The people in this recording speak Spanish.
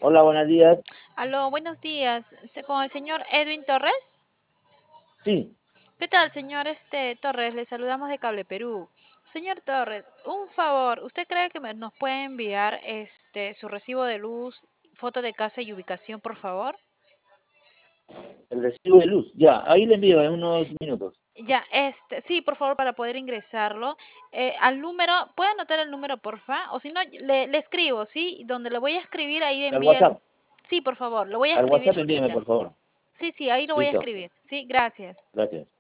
Hola, buenos días. Aló, buenos días. Con el señor Edwin Torres. Sí, ¿Qué tal, señor Torres? Le saludamos de Cable Perú. Señor Torres, un favor, ¿usted cree que nos puede enviar su recibo de luz, foto de casa y ubicación, por favor? el recibo de luz. Ya, ahí le envío en unos minutos. Ya, sí, por favor, para poder ingresarlo. Al número, ¿puede anotar el número, porfa? O si no, le escribo, ¿sí? Donde le voy a escribir, ahí Al envía el... WhatsApp. Sí, por favor, lo voy a Al escribir WhatsApp envíeme, ahorita. por favor. Sí, sí, ahí lo voy a Listo. escribir. Sí, gracias. Gracias.